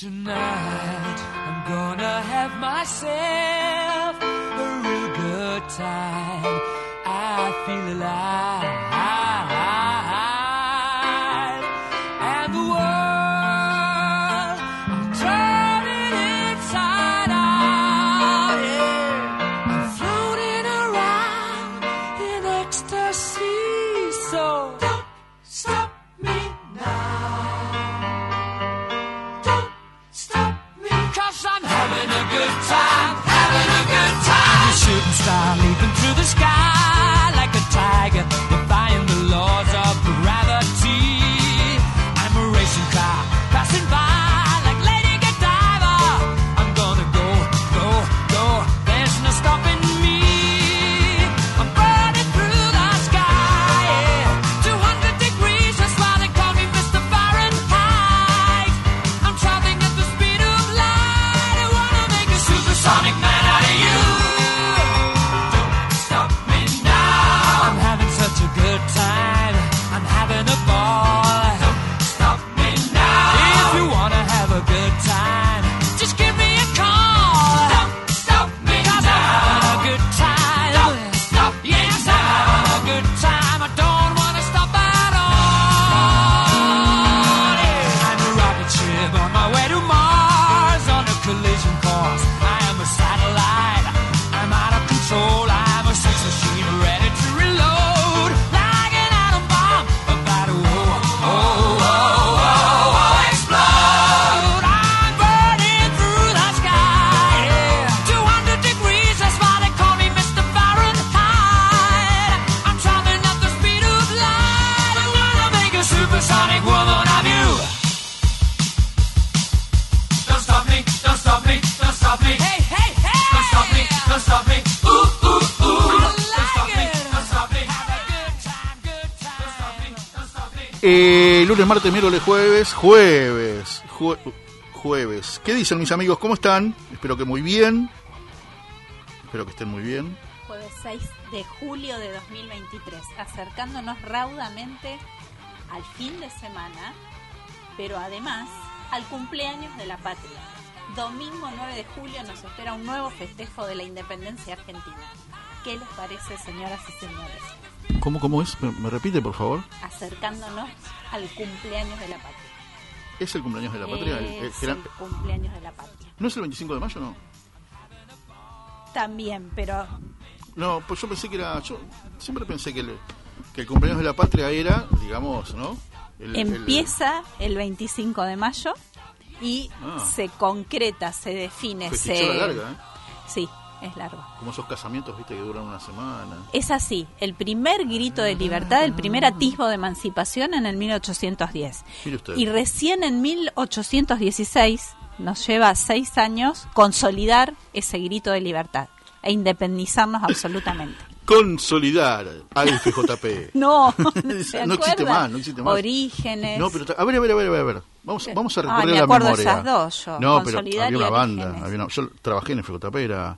Tonight I'm gonna have myself a real good time. I feel alive, and the world I'm turning inside out. Yeah, I'm floating around in ecstasy. So don't stop me now. I'm having a good time, having a good time. A shooting star leaping through the sky like a tiger, defying the laws of gravity. I'm a racing car passing by like Lady Godiva. I'm gonna go, go, go. There's no stopping me. I'm burning through the sky, yeah. 200 degrees, that's why they call me Mr. Fahrenheit. I'm traveling at the speed of light. I wanna make a supersonic man out of you. Don't stop me now. I'm having such a good time. I'm having a ball. Don't stop me now. If you wanna have a good time, just give me a call. Don't stop me now. I'm having a good time. Don't stop me yes, now. I'm having a good time. I don't wanna stop at all. Yeah. I'm a rocket ship on my way to Mars on a collision course. I am a satellite. I'm out of control. I'm a sex machine ready to reload like an atom bomb about to explode. I'm burning through the sky. Yeah. 200 degrees, that's why they call me Mr. Fahrenheit. I'm traveling at the speed of light. I'm gonna make a supersonic woman of you. Don't stop me, don't stop me, don't stop me. Hey, hey, hey! Don't stop me, don't stop me. Ooh, ooh, ooh. Don't stop me, don't stop me. Have a good time, good time. Don't stop me, don't stop me. Lunes, martes, miércoles, jueves. ¿Qué dicen mis amigos? ¿Cómo están? Espero que muy bien. Espero que estén muy bien. Jueves 6 de julio de 2023, acercándonos raudamente al fin de semana, pero además al cumpleaños de la patria. Domingo 9 de julio nos espera un nuevo festejo de la independencia argentina. ¿Qué les parece, señoras y señores? ¿Cómo es? ¿Me repite, por favor? Acercándonos al cumpleaños de la patria. ¿Es el cumpleaños de la patria? Es el cumpleaños de la patria. ¿No es el 25 de mayo, no? También, pero No, pues yo pensé que era... Yo siempre pensé que el cumpleaños de la patria era, digamos, ¿no? Empieza el 25 de mayo y se concreta, se define. Festichola larga, ¿eh? Sí, es largo. Como esos casamientos, viste, que duran una semana. Es así, el primer grito de libertad, el primer atisbo de emancipación en el 1810. Mire usted. Y recién en 1816, nos lleva 6 años, consolidar ese grito de libertad e independizarnos absolutamente. Consolidar al FJP. No, no existe más, no existe más. Orígenes. No, pero a ver. Vamos a recorrer me la acuerdo memoria. De esas dos yo. No, pero Consolidar había y una Orígenes. banda. Yo trabajé en el FJP,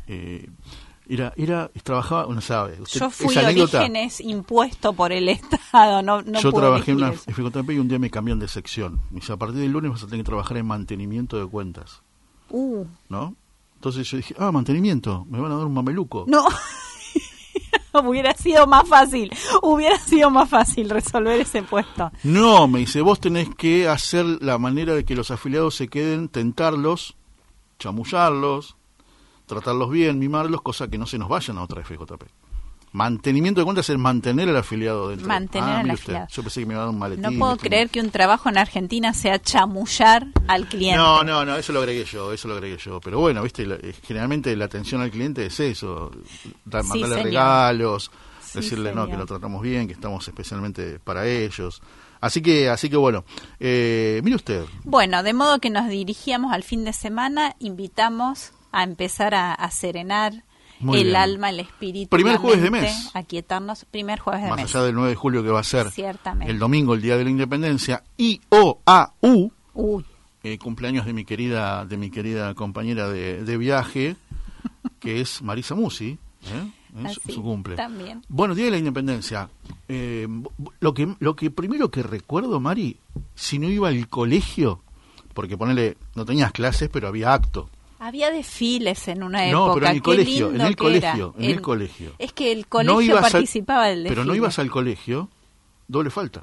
trabajaba, uno sabe. Usted, yo fui esa anécdota, Orígenes impuesto por el Estado. No yo puedo trabajé en una elegir eso. FJP y un día me cambiaron de sección. Me dice, a partir del lunes vas a tener que trabajar en mantenimiento de cuentas. ¿No? Entonces yo dije, mantenimiento, me van a dar un mameluco. No. Hubiera sido más fácil resolver ese puesto. No, me dice, vos tenés que hacer la manera de que los afiliados se queden, tentarlos, chamullarlos, tratarlos bien, mimarlos, cosa que no se nos vayan a otra FJP. Mantenimiento de cuentas es mantener al afiliado dentro. Mantener al mire afiliado. Yo pensé que me iba a dar un maletín. No puedo creer que un trabajo en Argentina sea chamullar al cliente. No, eso lo agregué yo. Pero bueno, viste, generalmente la atención al cliente es eso, mandarle señor. regalos, Sí, decirle señor. que lo tratamos bien, que estamos especialmente para ellos. Así que bueno, mire usted. Bueno, de modo que nos dirigíamos al fin de semana, invitamos a empezar a serenar Muy el bien. alma, el espíritu, Primer la jueves de mente, mes. aquietarnos, primer jueves de Más mes. allá del 9 de julio que va a ser Ciertamente. el domingo, el Día de la Independencia, IOAU, Uy, cumpleaños de mi querida compañera de viaje, que es Marisa Musi, es así, su cumple. también. Bueno, Día de la Independencia. Lo que primero que recuerdo, Mari, si no iba al colegio, porque ponele, no tenías clases, pero había acto. Había desfiles en una No, época. pero en el Qué colegio, lindo en el que colegio, era. en el colegio. Es que el colegio participaba del desfile. Pero no ibas al colegio, doble falta.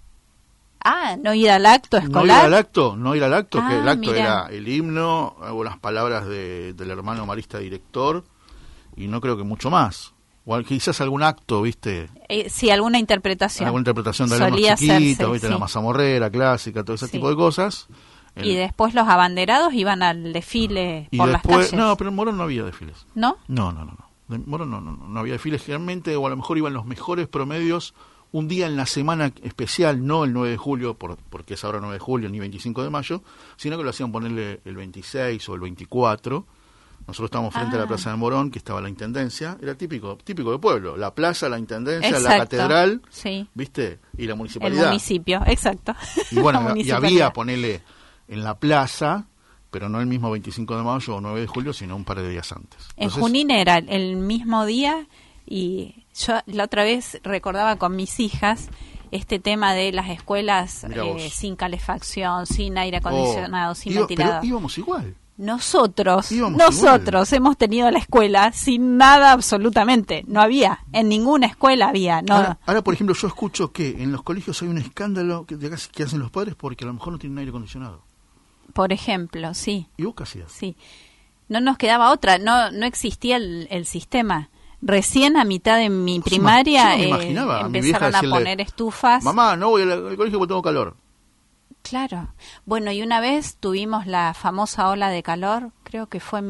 Ah, no ir al acto escolar. No ir al acto, Ah, que el acto mirá. era el himno, algunas palabras del hermano marista director, y no creo que mucho más. O quizás algún acto, ¿viste? Sí, alguna interpretación. Alguna interpretación de Solía alumnos chiquitos, hacerse, ¿viste? sí. La mazamorrera clásica, todo ese Sí. tipo de cosas. Y después los abanderados iban al desfile Y por después, las calles. no, pero en Morón no había desfiles. ¿No? No. En Morón no había desfiles. Generalmente, o a lo mejor iban los mejores promedios un día en la semana especial, no el 9 de julio, porque es ahora 9 de julio, ni 25 de mayo, sino que lo hacían ponerle el 26 o el 24. Nosotros estábamos frente a la Plaza de Morón, que estaba la Intendencia, era típico de pueblo, la plaza, la Intendencia, Exacto. la catedral, Sí. ¿viste? Y la El municipalidad. municipio, exacto. Y bueno, La y municipalidad. había, ponele, en la plaza, pero no el mismo 25 de mayo o 9 de julio, sino un par de días antes. En Entonces, Junín era el mismo día, y yo la otra vez recordaba con mis hijas este tema de las escuelas Mirá vos. sin calefacción, sin aire acondicionado, sin ventilador. Pero íbamos igual. Nosotros Íbamos hemos tenido la escuela sin nada absolutamente. No había, en ninguna escuela había. No. Ahora, por ejemplo, yo escucho que en los colegios hay un escándalo que hacen los padres porque a lo mejor no tienen aire acondicionado. Por ejemplo, sí, ¿Y vos qué hacías? sí. No nos quedaba otra, no existía el sistema. Recién a mitad de mi primaria yo no me imaginaba a mi vieja empezaron a decirle, poner estufas. Mamá, no voy al colegio porque tengo calor. Claro. Bueno, y una vez tuvimos la famosa ola de calor, creo que fue en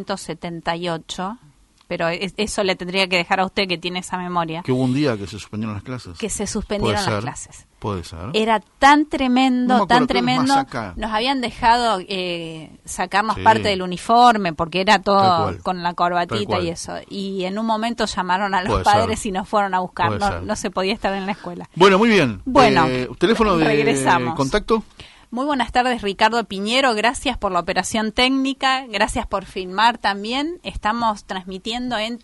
1978, pero eso le tendría que dejar a usted que tiene esa memoria, Que hubo un día que se suspendieron las clases. que se suspendieron Puede las ser. clases. Puede ser. Era tan No me tremendo, acuerdo, tan creo que es más tremendo. acá. Nos habían dejado sacarnos Sí. parte del uniforme porque era Tal todo cual. con la Tal corbatita cual. y eso. Y en un momento llamaron a los Puede padres ser. y nos fueron a buscar. Puede ser. No se podía estar en la escuela. Bueno, muy bien. Bueno, teléfono de regresamos. contacto. Muy buenas tardes, Ricardo Piñero. Gracias por la operación técnica. Gracias por filmar también. Estamos transmitiendo en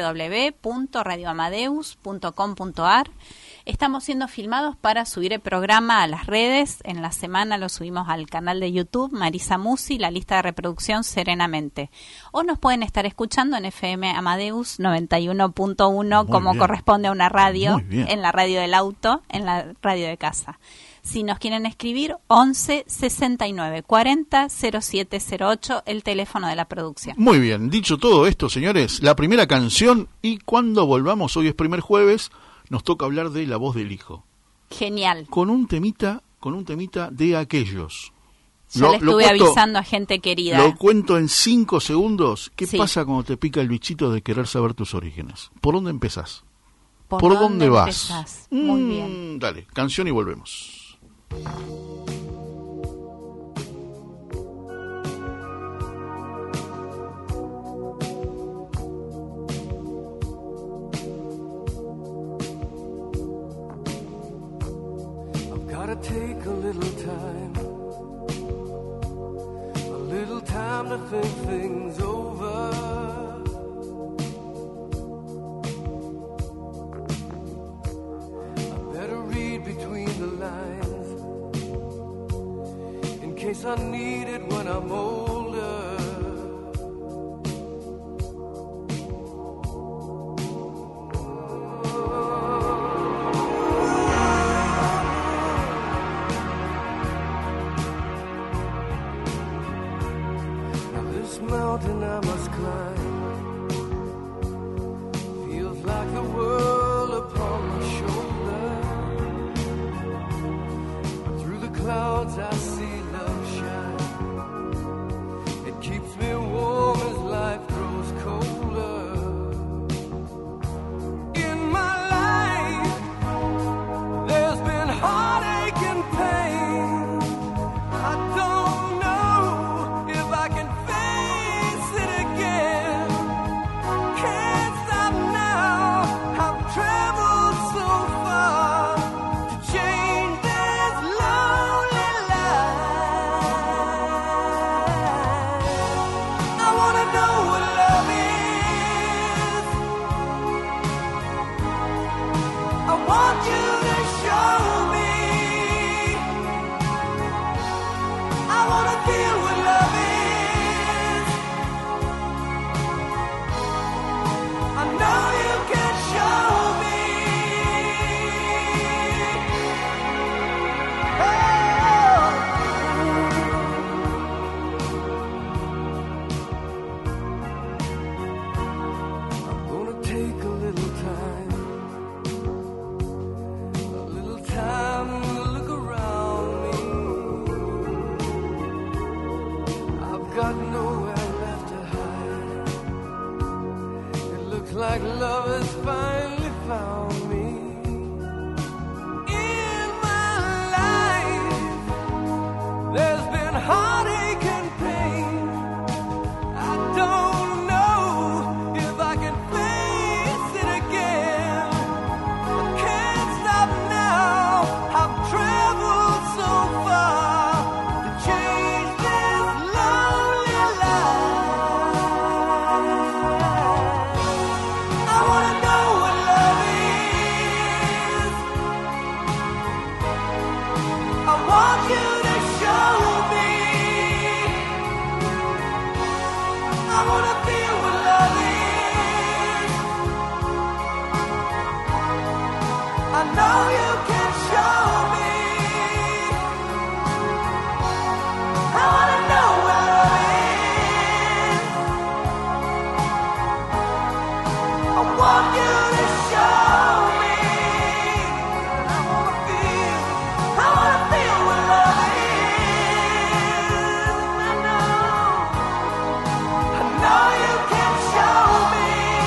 www.radioamadeus.com.ar. Estamos siendo filmados para subir el programa a las redes. En la semana lo subimos al canal de YouTube, Marisa Musi, la lista de reproducción Serenamente. O nos pueden estar escuchando en FM Amadeus 91.1, Muy como bien. corresponde a una radio, Muy bien. en la radio del auto, en la radio de casa. Si nos quieren escribir, 11 69 40 0708, el teléfono de la producción. Muy bien. Dicho todo esto, señores, la primera canción, y cuando volvamos, hoy es primer jueves, nos toca hablar de La Voz del Hijo. Genial. Con un temita de aquellos. Yo le estuve avisando a gente querida. Lo cuento en 5 segundos. ¿Qué Sí. pasa cuando te pica el bichito de querer saber tus orígenes? ¿Por dónde empezás? ¿Por dónde vas? empezás? Muy bien. Dale, canción y volvemos. I've gotta take a little time to think things over. I better read between the lines in case I need it when I'm older. Mountain I must climb feels like the world upon my shoulder. Through the clouds I see love shine. It keeps me warm as life grows colder. In my life there's been heartache and pain. I don't know if I can face it again. got nowhere left to hide. It looks like love has finally found me. In my life, there's been heartache and pain. I don't know if I can face it again. I can't stop now. I've traveled so far to change this lonely life. I wanna know what love is. I want you to show me. I wanna feel what love is. I know you can show me. I wanna know what love is. I want you to show me. I wanna feel what love is. I know you can show me.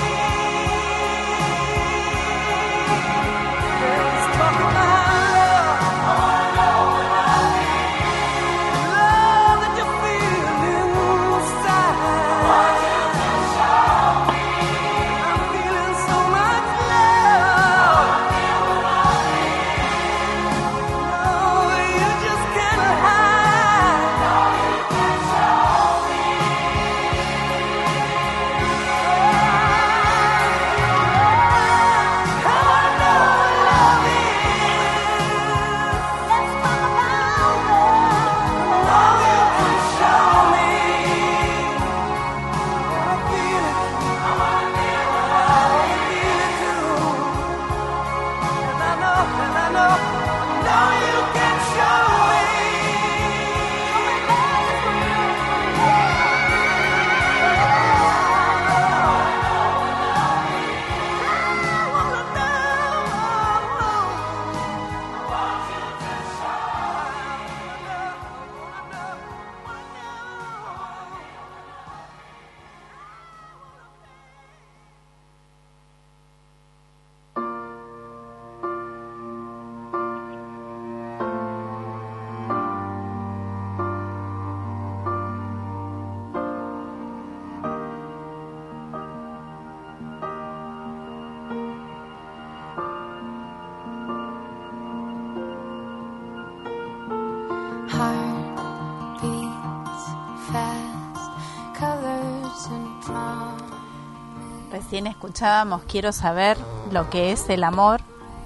Let's talk about love. I wanna know what love is. Love that you feel inside. I want you to show me. I'm feeling so much love. I feel what love is. No, you just can't hide. No, you can show me. I wanna know what love is. Let's talk about love. Oh, you can show me. I wanna feel it. I wanna feel what love is. I feel it too. And I know you can show me. Heart beats fast, colors and promise. Recién escuchábamos Quiero saber lo que es el amor.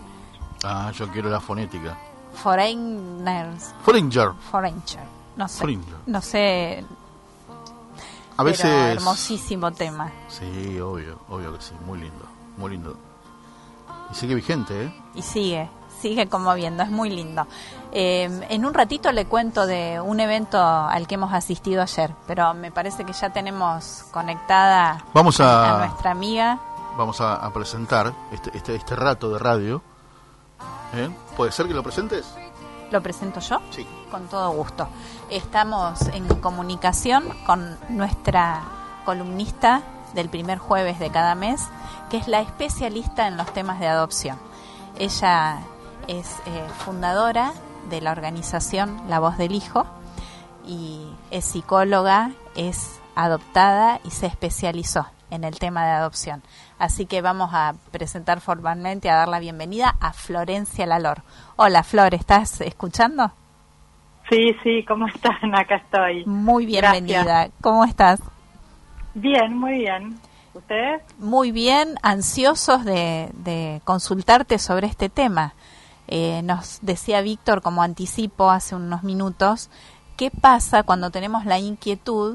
Yo quiero la fonética. Foreigners. Foreigner. No sé. Foreigner. No sé. A veces... Pero hermosísimo tema. Sí, obvio que sí. Muy lindo, muy lindo. Y sigue vigente, ¿eh? Y sigue conmoviendo, es muy lindo. En un ratito le cuento de un evento al que hemos asistido ayer, pero me parece que ya tenemos conectada a nuestra amiga. Vamos a presentar este rato de radio. ¿Puede ser que lo presentes? ¿Lo presento yo? Sí. Con todo gusto. Estamos en comunicación con nuestra columnista del primer jueves de cada mes, que es la especialista en los temas de adopción. Ella es fundadora de la organización La Voz del Hijo y es psicóloga, es adoptada y se especializó en el tema de adopción. Así que vamos a presentar formalmente, a dar la bienvenida a Florencia Lalor. Hola Flor, ¿estás escuchando? Sí, ¿cómo están? Acá estoy. Muy bienvenida. Gracias. ¿Cómo estás? Bien, muy bien. ¿Ustedes? Muy bien, ansiosos de consultarte sobre este tema. Nos decía Víctor como anticipo hace unos minutos, ¿qué pasa cuando tenemos la inquietud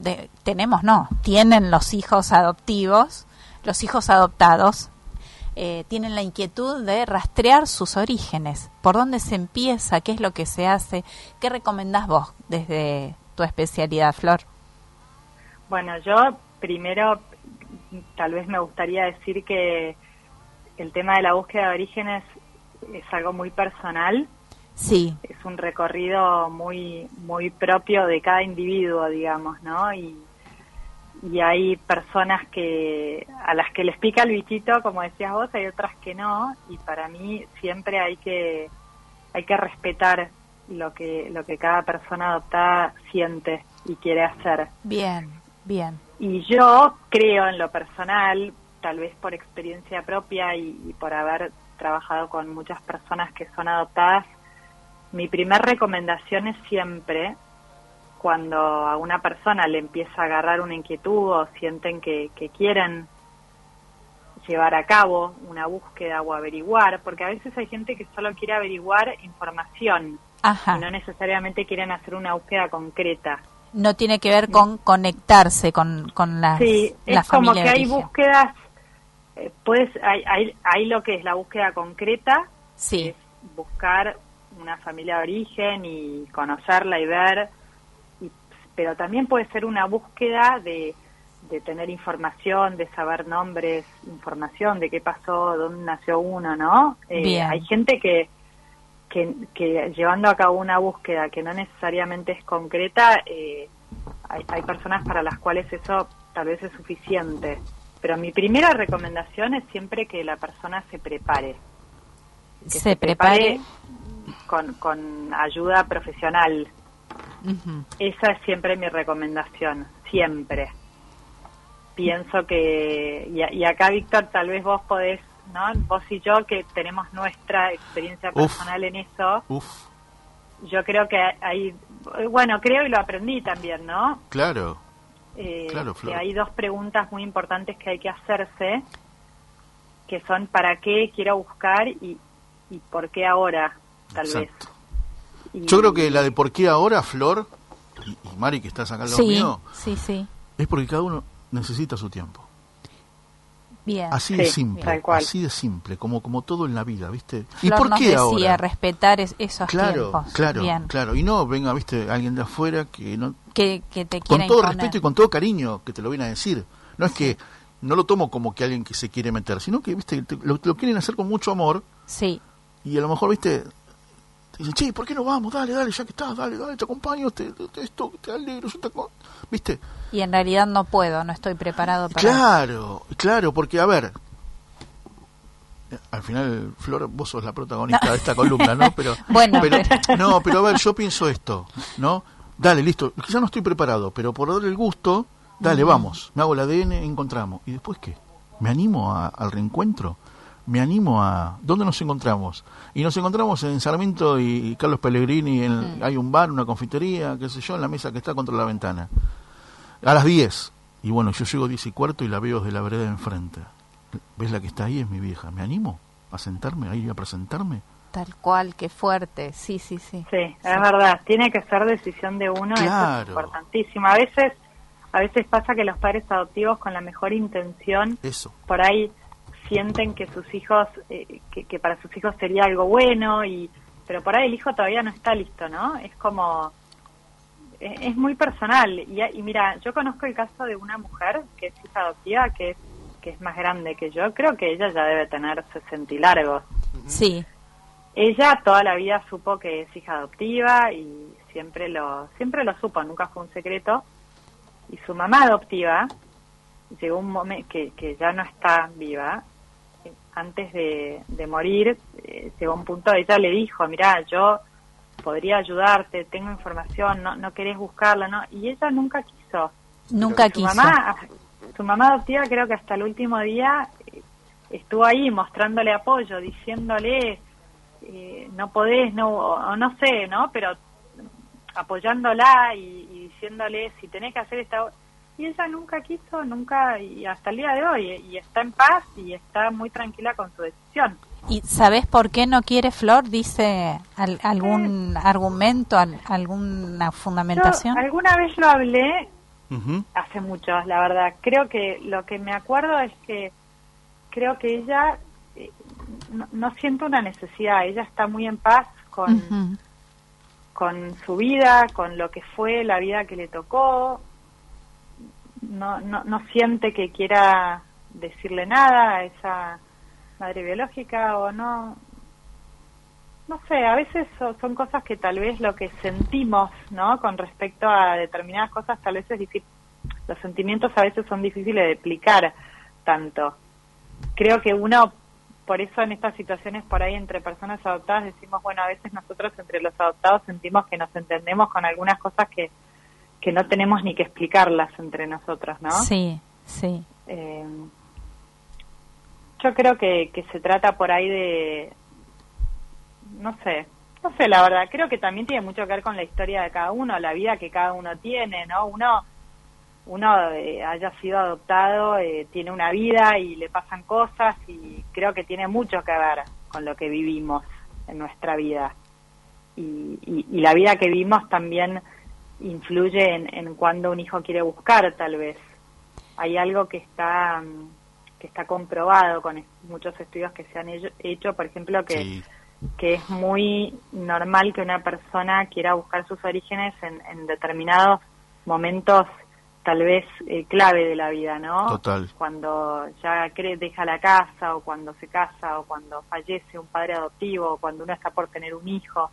tienen los hijos adoptivos, los hijos adoptados, tienen la inquietud de rastrear sus orígenes? ¿Por dónde se empieza? ¿Qué es lo que se hace? ¿Qué recomendás vos desde tu especialidad, Flor? Bueno, yo primero tal vez me gustaría decir que el tema de la búsqueda de orígenes es algo muy personal Sí, es un recorrido muy muy propio de cada individuo, digamos, ¿no? Y hay personas a las que les pica el bichito, como decías vos, hay otras que no, y para mí siempre hay que respetar lo que cada persona adoptada siente y quiere hacer. bien, bien. Y yo creo en lo personal, tal vez por experiencia propia y por haber trabajado con muchas personas que son adoptadas, mi primer recomendación es siempre, cuando a una persona le empieza a agarrar una inquietud o sienten que quieren llevar a cabo una búsqueda o averiguar, porque a veces hay gente que solo quiere averiguar información Ajá. y no necesariamente quieren hacer una búsqueda concreta. No tiene que ver con conectarse con la, Sí, la es como familia que de hay origen. búsquedas, hay lo que es la búsqueda concreta, Sí, es buscar una familia de origen y conocerla y ver, pero también puede ser una búsqueda de tener información, de saber nombres, información de qué pasó, dónde nació uno, ¿no? Bien. Hay gente que llevando a cabo una búsqueda que no necesariamente es concreta, hay personas para las cuales eso tal vez es suficiente. Pero mi primera recomendación es siempre que la persona se prepare. Que se prepare. con ayuda profesional. Ujú. Esa es siempre mi recomendación, siempre. Pienso que, y acá Víctor, tal vez vos podés, ¿no? Vos y yo que tenemos nuestra experiencia personal en eso, yo creo que hay, bueno, creo y lo aprendí también, ¿no? Claro, claro, Flor. Que hay dos preguntas muy importantes que hay que hacerse, que son ¿para qué quiero buscar y por qué ahora, tal Exacto. vez? Yo creo que la de por qué ahora, Flor, y Mari, que estás acá al lado mío, sí. es porque cada uno necesita su tiempo. Bien. Así de Sí, simple, tal cual. así de simple, como todo en la vida, ¿viste? ¿Y Flor por nos qué decía, ahora? respetar esos Claro, tiempos. claro, Bien. claro. Y no venga, ¿viste? Alguien de afuera que no... Que te Con quiera todo imponer. respeto y con todo cariño que te lo viene a decir. No es que no lo tomo como que alguien que se quiere meter, sino que, ¿viste? Lo quieren hacer con mucho amor Sí, y a lo mejor, ¿viste? Te dicen, che, ¿por qué no vamos? Dale, ya que estás, dale, te acompaño, te alegro, ¿viste? y en realidad no puedo, no estoy preparado para Claro, porque, a ver, al final, Flor, vos sos la protagonista de esta columna, ¿no? Pero, Bueno, pero a ver, yo pienso esto, ¿no? Dale, listo, quizás no estoy preparado, pero por darle el gusto, dale, vamos, me hago el ADN, encontramos. ¿Y después qué? ¿Me animo al reencuentro? ¿Me animo a...? ¿Dónde nos encontramos? Y nos encontramos en Sarmiento y Carlos Pellegrini, hay un bar, una confitería, qué sé yo, en la mesa que está contra la ventana. A las 10. Y bueno, yo llego 10:15 y la veo desde la vereda de enfrente. ¿Ves la que está ahí? Es mi vieja. ¿Me animo a sentarme, a ir a presentarme? tal cual, qué fuerte. Sí. Sí, es verdad, tiene que ser decisión de uno, Claro. eso es importantísimo. A veces pasa que los padres adoptivos con la mejor intención, Eso. por ahí sienten que sus hijos, que para sus hijos sería algo bueno, pero por ahí el hijo todavía no está listo, ¿no? Es como, es muy personal. Y mira, yo conozco el caso de una mujer que es hija adoptiva, que es más grande que yo, creo que ella ya debe tener 60 y largos. Sí, Ella toda la vida supo que es hija adoptiva y siempre lo supo, nunca fue un secreto. Y su mamá adoptiva, llegó un momento que ya no está viva, antes de morir, llegó un punto, ella le dijo, mirá, yo podría ayudarte, tengo información, no querés buscarla, ¿no? Y ella nunca quiso. nunca quiso. Su mamá adoptiva creo que hasta el último día estuvo ahí mostrándole apoyo, diciéndole, no podés, o no sé, ¿no? Pero apoyándola y diciéndole si tenés que hacer esta... Y ella nunca quiso, y hasta el día de hoy, y está en paz y está muy tranquila con su decisión. ¿Y sabés por qué no quiere Flor? ¿Dice algún argumento, alguna fundamentación? Yo alguna vez lo hablé, Ujú. hace mucho, la verdad. Creo que lo que me acuerdo es que creo que ella no siente una necesidad, ella está muy en paz Ujú. con su vida, con lo que fue la vida que le tocó. No siente que quiera decirle nada a esa madre biológica o no. no sé, a veces son cosas que tal vez lo que sentimos, ¿no? Con respecto a determinadas cosas, tal vez es difícil, los sentimientos a veces son difíciles de explicar tanto. Creo que uno, por eso en estas situaciones por ahí entre personas adoptadas decimos, bueno, a veces nosotros entre los adoptados sentimos que nos entendemos con algunas cosas que no tenemos ni que explicarlas entre nosotros, ¿no? Sí, sí. Yo creo que se trata por ahí de, no sé, la verdad, creo que también tiene mucho que ver con la historia de cada uno, la vida que cada uno tiene, ¿no? Uno haya sido adoptado, tiene una vida y le pasan cosas y creo que tiene mucho que ver con lo que vivimos en nuestra vida. Y la vida que vivimos también influye en cuando un hijo quiere buscar, tal vez. Hay algo que está comprobado con muchos estudios que se han hecho, por ejemplo, que es muy normal que una persona quiera buscar sus orígenes en determinados momentos tal vez clave de la vida, ¿no? Total. Cuando ya deja la casa, o cuando se casa, o cuando fallece un padre adoptivo, o cuando uno está por tener un hijo.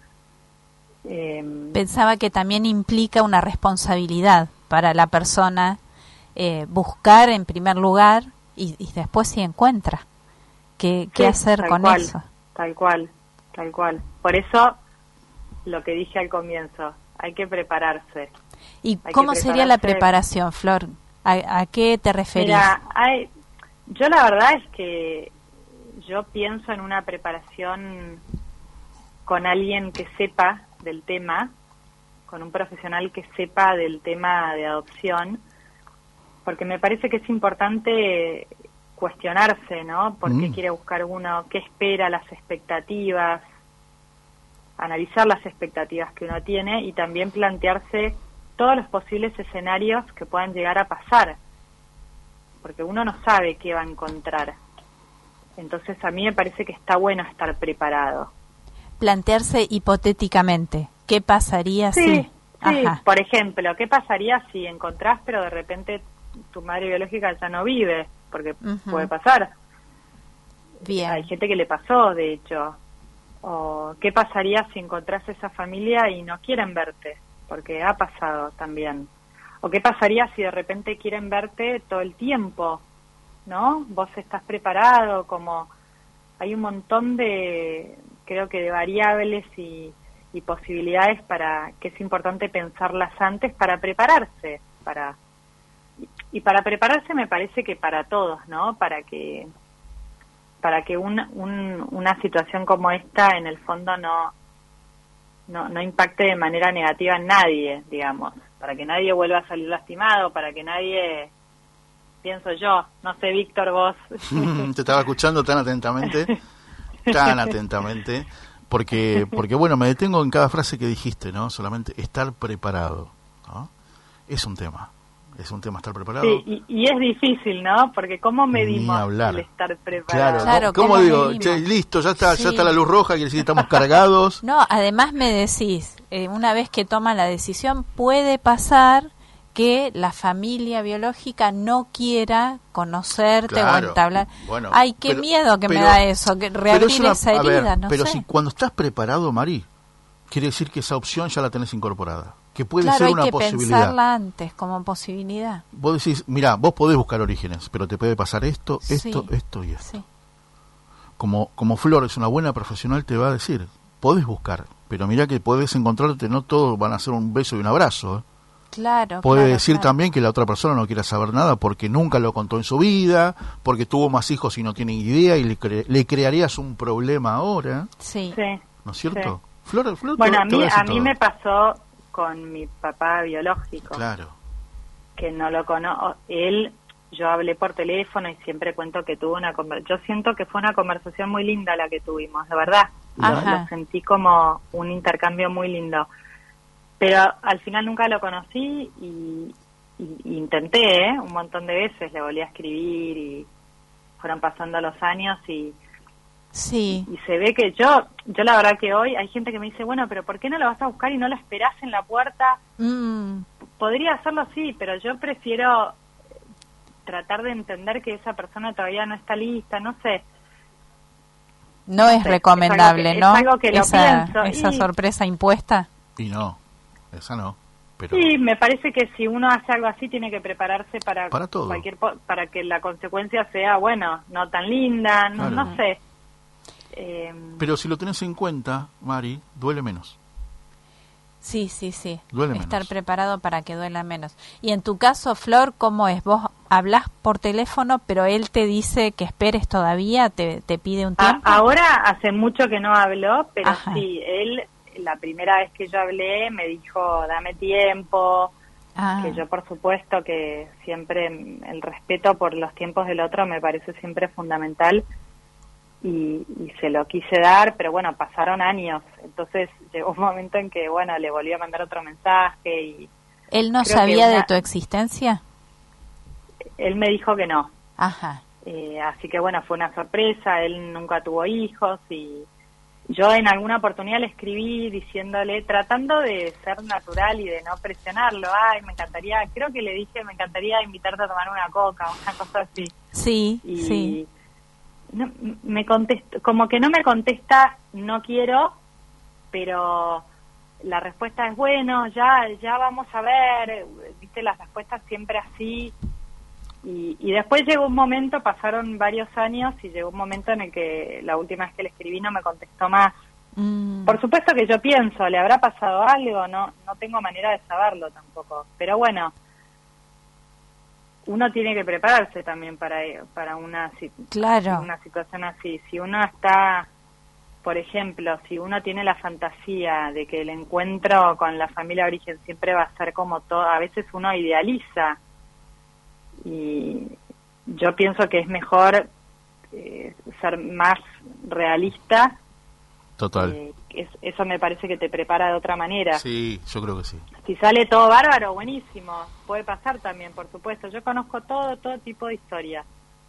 Pensaba que también implica una responsabilidad para la persona buscar en primer lugar y después si encuentra qué hacer con eso. Tal cual. Por eso, lo que dije al comienzo, hay que prepararse. ¿Y cómo sería la preparación, Flor? ¿A qué te referís? Mira, yo la verdad es que yo pienso en una preparación con alguien que sepa del tema, con un profesional que sepa del tema de adopción, porque me parece que es importante cuestionarse, ¿no? ¿Por qué quiere buscar uno? ¿Qué espera? Las expectativas, analizar las expectativas que uno tiene y también plantearse todos los posibles escenarios que puedan llegar a pasar, porque uno no sabe qué va a encontrar. Entonces a mí me parece que está bueno estar preparado. Plantearse hipotéticamente, ¿qué pasaría si? Sí, por ejemplo, ¿qué pasaría si encontrás pero de repente tu madre biológica ya no vive? Porque puede pasar. Bien. Hay gente que le pasó, de hecho. O ¿qué pasaría si encontrás esa familia y no quieren verte? Porque ha pasado también. O ¿qué pasaría si de repente quieren verte todo el tiempo? ¿No? Vos estás preparado, como hay un montón de, creo que de variables y posibilidades para que es importante pensarlas antes para prepararse, y para prepararse me parece que para todos, ¿no? Para que una situación como esta en el fondo no impacte de manera negativa en nadie, digamos, para que nadie vuelva a salir lastimado, para que nadie, pienso yo, no sé, Víctor, vos. Te estaba escuchando tan atentamente, porque bueno, me detengo en cada frase que dijiste, ¿no? Solamente estar preparado, ¿no? Es un tema estar preparado. Sí, y es difícil, ¿no? Porque ¿cómo medimos el estar preparado? Claro, ¿cómo digo? Che, listo, ya está la luz roja, quiere decir que estamos cargados. No, además me decís, una vez que toman la decisión, puede pasar que la familia biológica no quiera conocerte o entablar. Bueno, ay, qué miedo que me da eso, que reabrir esa herida, no sé. Pero si cuando estás preparado, Mari, quiere decir que esa opción ya la tenés incorporada, que puede claro, ser una hay que posibilidad. Pensarla antes como posibilidad. Vos decís, mirá, vos podés buscar orígenes, pero te puede pasar esto y esto. Sí. Como Flor es una buena profesional, te va a decir, podés buscar, pero mirá que podés encontrarte, no todos van a ser un beso y un abrazo, ¿eh? Claro. Puede decir también que la otra persona no quiera saber nada porque nunca lo contó en su vida, porque tuvo más hijos y no tiene idea y le crearías un problema ahora. Sí. ¿No es cierto? Sí. Flor, bueno, a mí me pasó con mi papá biológico. Claro. Que no lo conozco. Yo hablé por teléfono y siempre cuento que tuvo una conversación. Yo siento que fue una conversación muy linda la que tuvimos, de verdad. Lo sentí como un intercambio muy lindo. Pero al final nunca lo conocí y intenté, un montón de veces, le volví a escribir y fueron pasando los años y se ve que yo la verdad que hoy hay gente que me dice, bueno, pero ¿por qué no lo vas a buscar y no lo esperás en la puerta? Podría hacerlo así, pero yo prefiero tratar de entender que esa persona todavía no está lista, no sé. No es sé, recomendable, es ¿no? algo que lo pienso, esa y- sorpresa impuesta. Y no, esa no. Pero Sí, me parece que si uno hace algo así tiene que prepararse para todo. para que la consecuencia sea, bueno, no tan linda, no, Claro. no sé. Pero si lo tenés en cuenta, Mari, duele menos. Sí, sí, sí. Duele Estar menos. preparado para que duela menos. Y en tu caso, Flor, ¿cómo es? Vos hablas por teléfono, pero él te dice que esperes todavía, te pide un tiempo. Ahora hace mucho que no habló, pero Ajá. sí, él la primera vez que yo hablé me dijo, dame tiempo, Ah, que yo por supuesto que siempre el respeto por los tiempos del otro me parece siempre fundamental y se lo quise dar, pero bueno, pasaron años, entonces llegó un momento en que, bueno, le volví a mandar otro mensaje y ¿él no creo que sabía de una- tu existencia? él me dijo que no. Ajá. Así que bueno, fue una sorpresa, él nunca tuvo hijos y yo en alguna oportunidad le escribí diciéndole, tratando de ser natural y de no presionarlo, ay, me encantaría, creo que le dije, me encantaría invitarte a tomar una coca, una cosa así. Sí, Y sí. no, me contestó, como que no me contesta, no quiero, pero la respuesta es, bueno, ya vamos a ver, viste, las respuestas siempre así. Y después llegó un momento, pasaron varios años y llegó un momento en el que la última vez que le escribí no me contestó más. Mm, Por supuesto que yo pienso, ¿le habrá pasado algo? No tengo manera de saberlo tampoco. Pero bueno, uno tiene que prepararse también para una claro. situación así. Si uno está, por ejemplo, si uno tiene la fantasía de que el encuentro con la familia de origen siempre va a ser como todo, a veces uno idealiza. Y yo pienso que es mejor ser más realista. Total. Eso me parece que te prepara de otra manera. Sí, yo creo que sí. Si sale todo bárbaro, buenísimo. Puede pasar también, por supuesto. Yo conozco todo tipo de historias.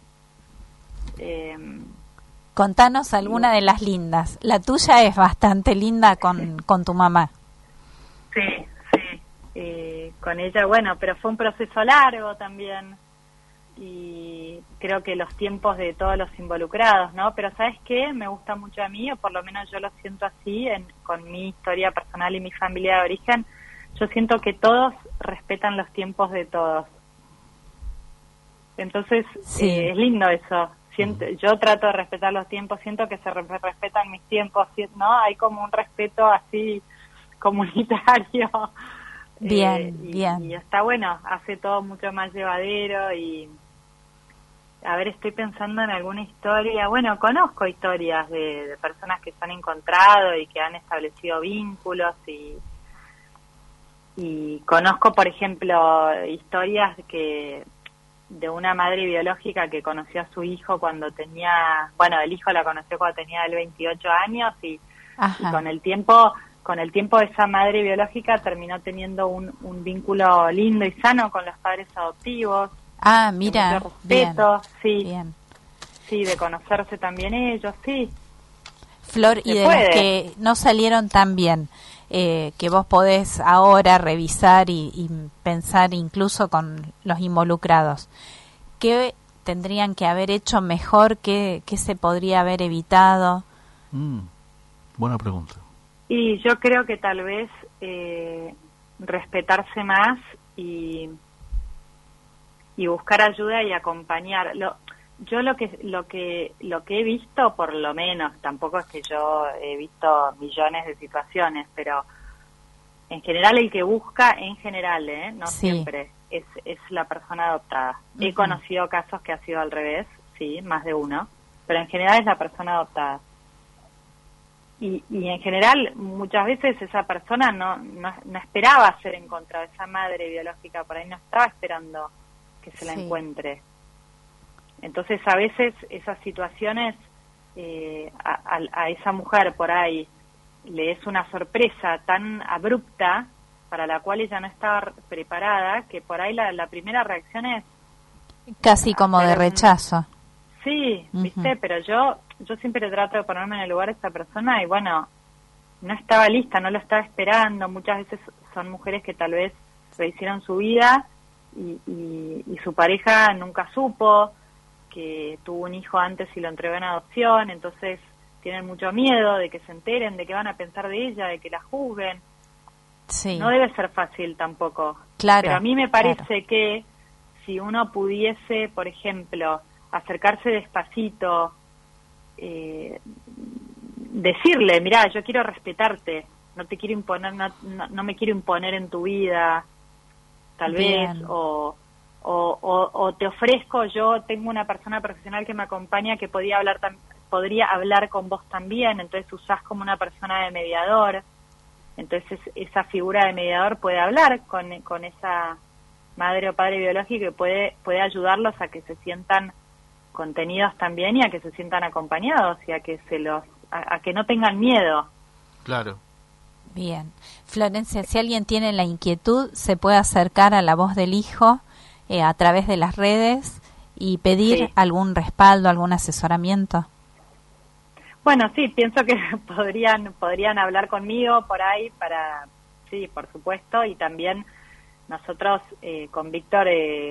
Contanos alguna de las lindas. La tuya es bastante linda con tu mamá. Sí, sí. Con ella, bueno, pero fue un proceso largo también. Y creo que los tiempos de todos los involucrados, ¿no? Pero ¿sabes qué? Me gusta mucho a mí, o por lo menos yo lo siento así, con mi historia personal y mi familia de origen. Yo siento que todos respetan los tiempos de todos. Entonces, Sí. es lindo eso. Yo trato de respetar los tiempos, siento que se respetan mis tiempos, ¿no? Hay como un respeto así comunitario. Bien, Y bien. está bueno, hace todo mucho más llevadero y... A ver, estoy pensando en alguna historia. Bueno, conozco historias de personas que se han encontrado y que han establecido vínculos y conozco, por ejemplo, historias de una madre biológica que conoció a su hijo cuando tenía, bueno, el hijo la conoció cuando tenía 28 años y Ajá. con el tiempo esa madre biológica terminó teniendo un vínculo lindo y sano con los padres adoptivos. Ah, mira. De mucho respeto, bien, sí, bien. sí, de conocerse también ellos, sí. Flor, y Se de puede. las que no salieron tan bien, que vos podés ahora revisar y pensar incluso con los involucrados, ¿qué tendrían que haber hecho mejor? ¿Qué se podría haber evitado? Buena pregunta. Y yo creo que tal vez respetarse más y buscar ayuda y acompañar. Yo lo que he visto, por lo menos, tampoco es que yo he visto millones de situaciones, pero en general el que busca, en general, no Sí. siempre, es la persona adoptada. He conocido casos que ha sido al revés, sí, más de uno, pero en general es la persona adoptada. Y en general, muchas veces esa persona no esperaba ser encontrada, esa madre biológica por ahí no estaba esperando que se la Sí. encuentre. Entonces, a veces esas situaciones a esa mujer por ahí le es una sorpresa tan abrupta para la cual ella no estaba preparada, que por ahí la primera reacción es, Casi como de Pero, rechazo. sí, ¿viste? Pero yo siempre trato de ponerme en el lugar de esa persona y bueno, no estaba lista, no lo estaba esperando. Muchas veces son mujeres que tal vez rehicieron su vida y su pareja nunca supo, que tuvo un hijo antes y lo entregó en adopción, entonces tienen mucho miedo de que se enteren, de que van a pensar de ella, de que la juzguen. Sí. No debe ser fácil tampoco. Claro, Pero a mí me parece claro. que si uno pudiese, por ejemplo, acercarse despacito, decirle, mirá, yo quiero respetarte, no te quiero imponer, no me quiero imponer en tu vida, tal Bien. vez, o te ofrezco, yo tengo una persona profesional que me acompaña que podría hablar con vos también, entonces usás como una persona de mediador, entonces esa figura de mediador puede hablar con esa madre o padre biológico y puede ayudarlos a que se sientan contenidos también y a que se sientan acompañados y a que a que no tengan miedo. Claro. Bien. Florencia, si alguien tiene la inquietud, se puede acercar a La Voz del Hijo a través de las redes y pedir Sí. algún respaldo, algún asesoramiento. Bueno, sí, pienso que podrían hablar conmigo por ahí sí, por supuesto, y también nosotros con Víctor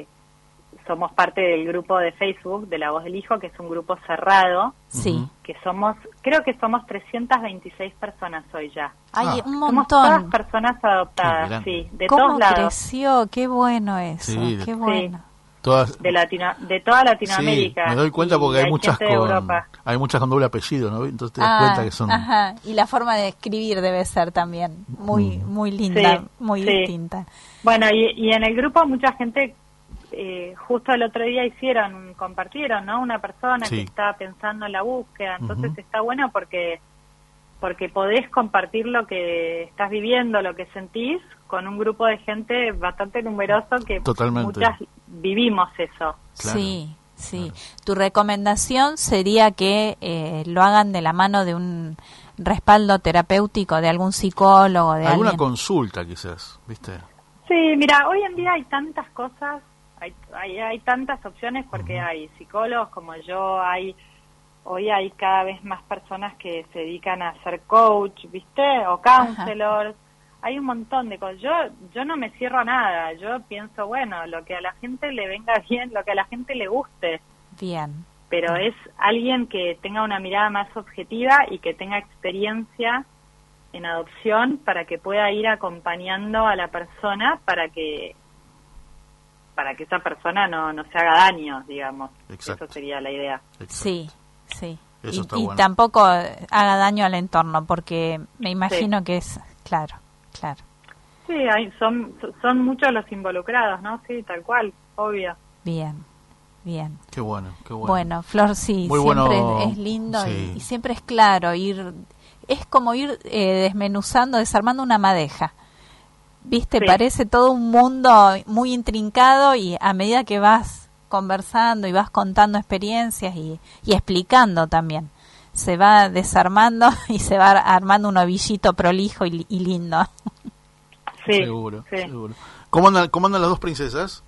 somos parte del grupo de Facebook de La Voz del Hijo, que es un grupo cerrado, Sí. que creo que somos 326 personas hoy ya. Hay Ah. un Somos todas montón. personas Qué adoptadas, grande. sí, de ¿Cómo todos lados, creció? Qué bueno eso. Sí, Qué bueno. Todas, de toda Latinoamérica. sí, me doy cuenta y porque hay muchas gente de Europa. con doble apellido, ¿no? Entonces te das cuenta que son... Ajá. Y la forma de escribir debe ser también muy linda, Sí, muy sí. distinta. Bueno, y en el grupo mucha gente, justo el otro día compartieron, ¿no? Una persona Sí. que está pensando en la búsqueda, entonces Ujú. está bueno porque podés compartir lo que estás viviendo, lo que sentís, con un grupo de gente bastante numeroso que Totalmente. muchas vivimos eso. Claro, Sí, sí. Tu recomendación sería que lo hagan de la mano de un respaldo terapéutico, de algún psicólogo, de Alguna alguien. consulta quizás, ¿viste? Sí, mira, hoy en día hay tantas cosas, hay tantas opciones porque hay psicólogos como yo, hoy hay cada vez más personas que se dedican a ser coach, ¿viste? O counselors. Hay un montón de cosas. Yo no me cierro a nada. Yo pienso, bueno, lo que a la gente le venga bien, lo que a la gente le guste. Bien. Pero es alguien que tenga una mirada más objetiva y que tenga experiencia en adopción para que pueda ir acompañando a la persona para que esa persona no se haga daño, digamos. Exacto. Eso sería la idea. Exacto. Sí, sí. Eso está y bueno. tampoco haga daño al entorno, porque me imagino que es... Claro. Sí, son muchos los involucrados, ¿no? Sí, tal cual, obvio. Bien. Qué bueno, qué bueno. Bueno, Flor, sí, Muy siempre bueno, es lindo sí. y siempre es claro. Es como ir desmenuzando, desarmando una madeja. ¿Viste? Sí. Parece todo un mundo muy intrincado y a medida que vas conversando y vas contando experiencias y explicando también, se va desarmando y se va armando un ovillito prolijo y lindo. Sí, Seguro, sí. seguro. ¿Cómo andan las dos princesas?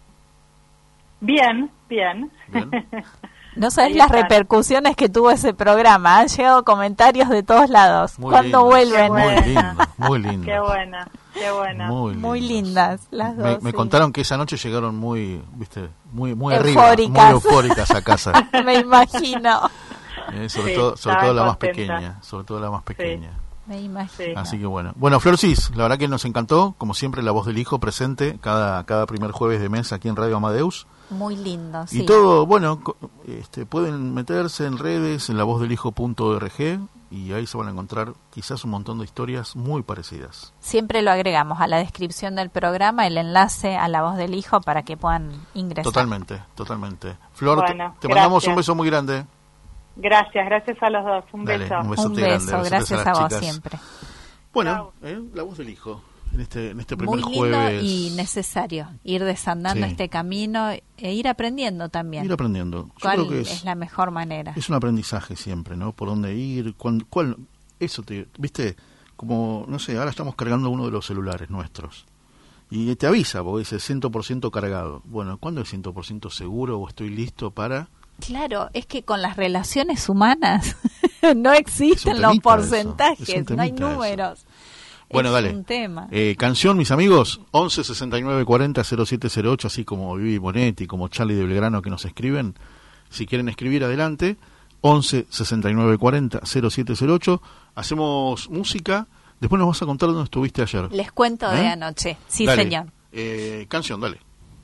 Bien. Bien. No sabes Ahí las están. repercusiones que tuvo ese programa. Han llegado comentarios de todos lados. Muy ¿Cuándo lindo. vuelven? Qué bueno. Muy lindo. Qué buena, qué buena. Muy lindos. lindas las Me dos. sí. contaron que esa noche llegaron muy Eufóricas. arriba, muy eufóricas a casa. Me imagino. Sobre Sí, todo estaban la más contentas. pequeña, sobre todo la más pequeña. Me imagino. Así que bueno, Florcis, la verdad que nos encantó, como siempre La Voz del Hijo presente cada primer jueves de mes aquí en Radio Amadeus. Muy lindo, sí. Y todo, bueno, pueden meterse en redes, en lavozdelhijo.org, y ahí se van a encontrar quizás un montón de historias muy parecidas. Siempre lo agregamos a la descripción del programa, el enlace a La Voz del Hijo para que puedan ingresar. Totalmente. Flor, Bueno, te mandamos gracias. un beso muy grande. Gracias a los dos. Un Dale, beso. un besote Un grande. beso, Besotes gracias las a vos chicas. siempre. Bueno, La Voz del Hijo, en este primer Muy lindo jueves. y necesario ir desandando Sí. este camino e ir aprendiendo también. Ir aprendiendo. Yo ¿Cuál creo que es la mejor manera? es un aprendizaje siempre, ¿no? Por dónde ir, eso viste, como, no sé, ahora estamos cargando uno de los celulares nuestros. Y te avisa, porque dice 100% cargado. Bueno, ¿cuándo es 100% seguro o estoy listo para...? Claro, es que con las relaciones humanas no existen Es un los temita porcentajes, eso, es un no hay temita eso. números. Bueno, es dale. un tema. Canción, mis amigos, 11 69 40 0708, así como Vivi Bonetti, como Charlie de Belgrano que nos escriben. Si quieren escribir, adelante. 11 69 40 0708. Hacemos música. Después nos vas a contar dónde estuviste ayer. Les cuento de anoche. Sí, Dale. señor. Canción, dale.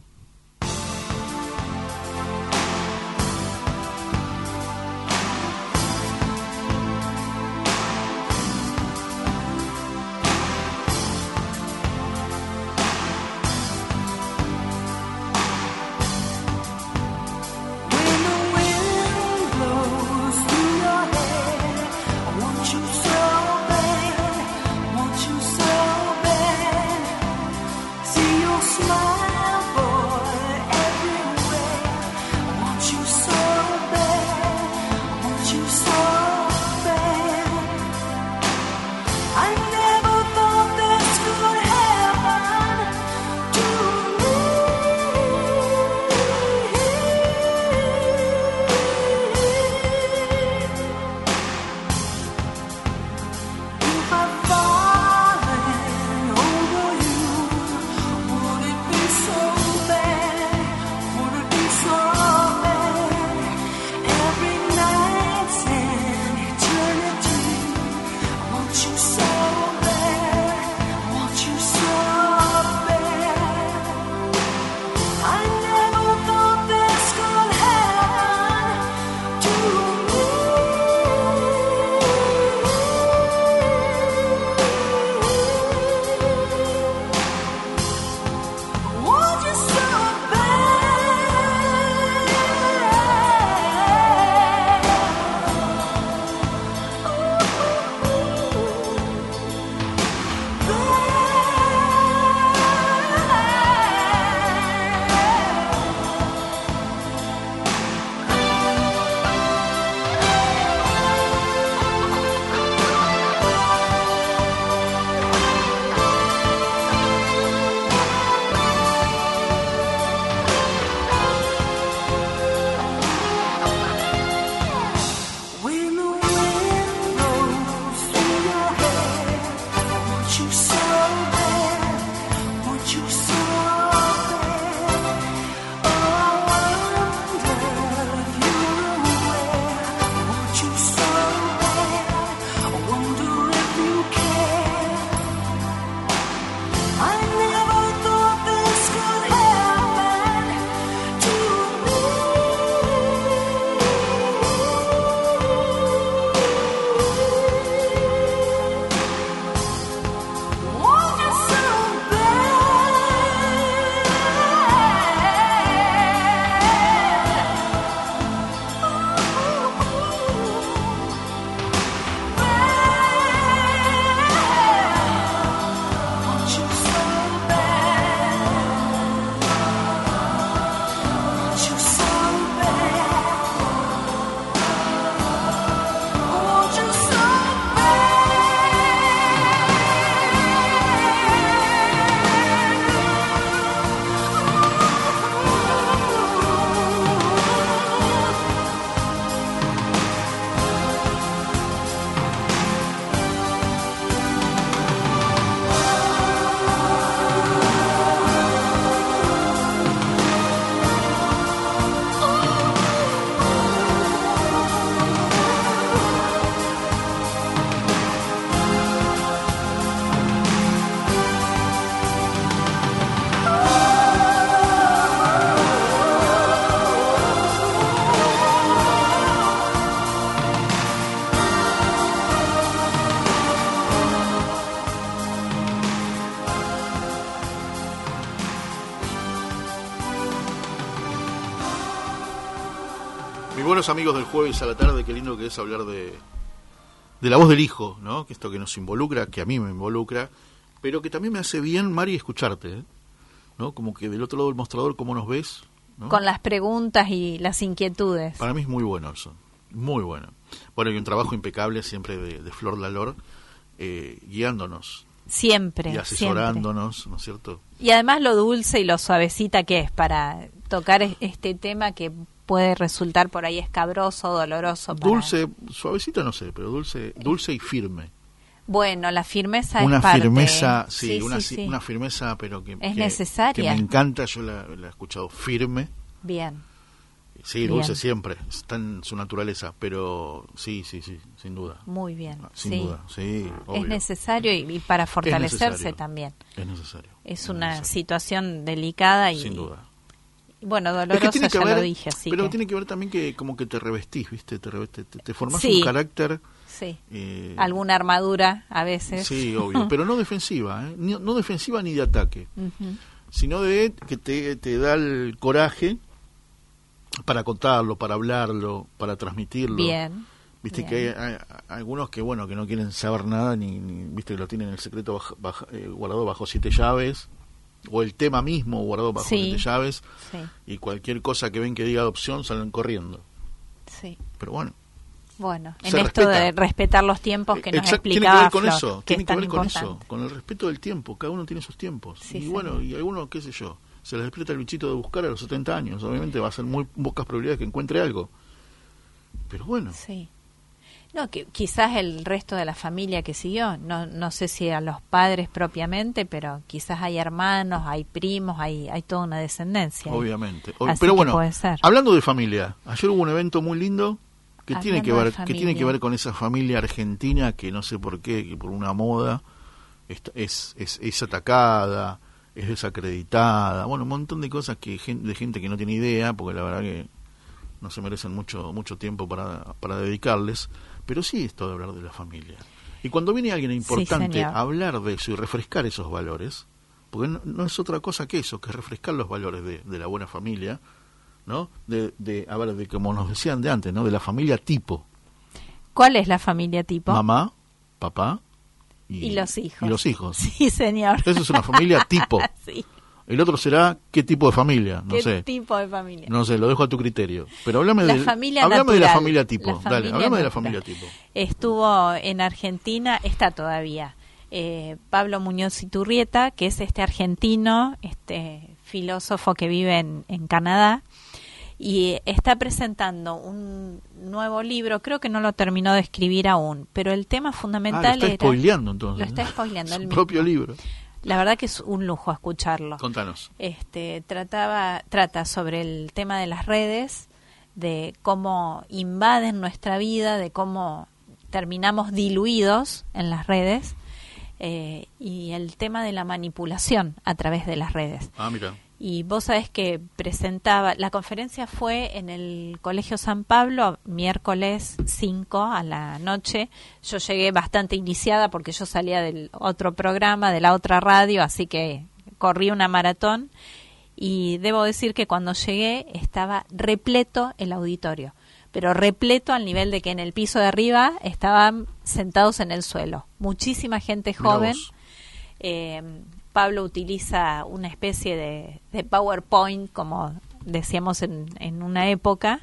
When the wind blows through your hair, I want you so bad, want you so bad. See your smile, boy, everywhere. I want you so bad, want you so bad. I never thought this could happen to If I'd fallen over you, would it be so bad? Would it be so bad? Every night's an eternity. I want you so bad, I want you so bad. I never thought this could happen to me. Want you so When the wind blows through your hair, I want you so bad, want you so bad. Oh, I wonder if you're aware. I want you so bad, I wonder if you care. I never thought this could happen to me. Want you so bad. Want you so bad. Want you so bad. Want you so Mis buenos amigos del jueves a la tarde, qué lindo que es hablar de la voz del hijo, ¿no? Que esto que nos involucra, que a mí me involucra, pero que también me hace bien, Mari, escucharte, ¿eh? ¿No? Como que del otro lado del mostrador, ¿cómo nos ves? ¿No? Con las preguntas y las inquietudes. Para mí es muy bueno eso, muy bueno. Bueno, hay un trabajo impecable siempre de Flor Lalor, guiándonos Siempre. y asesorándonos, ¿no es cierto? Y además lo dulce y lo suavecita que es para tocar este tema que puede resultar por ahí escabroso, doloroso. Dulce, suavecita no sé, pero dulce y firme. Bueno, la firmeza Una es parte. firmeza, Sí, una firmeza, pero que Es necesaria. que me encanta, yo la he escuchado firme. Bien. Sí, el dulce Bien. siempre, está en su naturaleza, pero sí, sin duda. Muy bien. Sin sí. duda, sí, obvio. Es necesario y para fortalecerse necesario. también. Es necesario. Es una necesario. situación delicada y, Sin duda. bueno, Es dolorosa, que tiene que ya ver, lo dije, así pero que tiene que ver también que como que te revestís, ¿viste? Te formás Sí. un carácter. sí. eh, Alguna armadura a veces. Sí, obvio, pero no defensiva, ¿eh? No defensiva ni de ataque, Ujú. sino de que te da el coraje para contarlo, para hablarlo, para transmitirlo. Bien. Viste bien. que hay algunos que bueno que no quieren saber nada ni viste que lo tienen el secreto guardado bajo 7 llaves o el tema mismo guardado bajo Sí. 7 llaves Sí, y cualquier cosa que ven que diga adopción salen corriendo. sí. Pero bueno, Bueno, en Se esto de respeta. respetar los tiempos que nos Exacto, tiene explicaba que ver con Flor, eso, que tiene es que tan ver con importante. eso, con el respeto del tiempo. Cada uno tiene sus tiempos. Sí, y señor. bueno, y alguno, qué sé yo, se les despierta el bichito de buscar a los 70 años. Obviamente va a ser muy pocas probabilidades que encuentre algo. Pero bueno, Sí. No, que quizás el resto de la familia que siguió, no sé si a los padres propiamente, pero quizás hay hermanos, hay primos, hay toda una descendencia. ahí. obviamente. Así Pero que bueno, puede ser. hablando de familia, ayer hubo un evento muy lindo que tiene que Hablando ver de que tiene que familia. ver con esa familia argentina que no sé por qué, que por una moda es atacada, es desacreditada, bueno, un montón de cosas de gente que no tiene idea, porque la verdad que no se merecen mucho tiempo para dedicarles, pero sí esto de hablar de la familia. Y cuando viene alguien importante señor. a hablar de eso y refrescar esos valores, porque no es otra cosa que eso, que refrescar los valores de la buena familia, ¿no? A ver, de como nos decían de antes, ¿no? De la familia tipo, ¿Cuál es la familia tipo? mamá, papá Y los hijos. Y los hijos. Sí, señor. Eso es una familia tipo. Sí. El otro será qué tipo de familia, no ¿Qué sé. tipo de familia? No sé, lo dejo a tu criterio. Pero háblame La de familia háblame de la natural. familia tipo. La Dale, familia háblame de la natural. familia tipo. Estuvo en Argentina, está todavía, Pablo Muñoz Iturrieta, que es este argentino, este filósofo que vive en Canadá, y está presentando un nuevo libro, creo que no lo terminó de escribir aún, pero el tema Lo fundamental está spoileando entonces. Lo está spoileando Su él propio mismo. libro. La verdad que es un lujo escucharlo. Contanos. Trata sobre el tema de las redes, de cómo invaden nuestra vida, de cómo terminamos diluidos en las redes, y el tema de la manipulación a través de las redes. Ah, mira. Y vos sabés que la conferencia fue en el Colegio San Pablo, miércoles 5 a la noche. Yo llegué bastante iniciada porque yo salía del otro programa, de la otra radio, así que corrí una maratón. Y debo decir que cuando llegué estaba repleto el auditorio, pero repleto al nivel de que en el piso de arriba estaban sentados en el suelo. Muchísima gente Mirá joven. vos. Pablo utiliza una especie de PowerPoint, como decíamos en una época,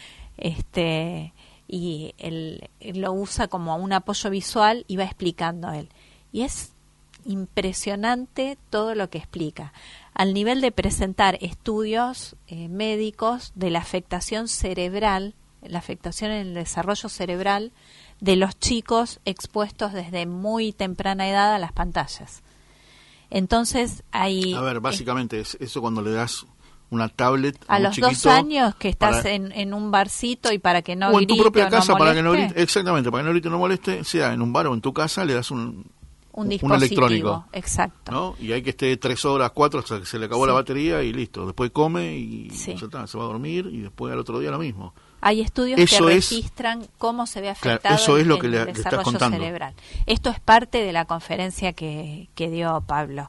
y él lo usa como un apoyo visual y va explicando él. Y es impresionante todo lo que explica, al nivel de presentar estudios médicos de la afectación cerebral, la afectación en el desarrollo cerebral de los chicos expuestos desde muy temprana edad a las pantallas. Entonces hay... A ver, básicamente es eso cuando le das una tablet a un los chiquito 2 años que estás para- en un barcito y para que no o en tu grite propia o casa no para que no moleste, grite, exactamente, para que no grite o no moleste, sea en un bar o en tu casa le das un dispositivo, electrónico, exacto. ¿no? Y hay que esté 3 horas, 4 hasta que se le acabó Sí. la batería y listo. Después come y Sí. ya está, se va a dormir y después al otro día lo mismo. Hay estudios Eso que es- registran cómo se ve Claro, afectado eso es lo que el le estás desarrollo contando. cerebral. Esto es parte de la conferencia que dio Pablo.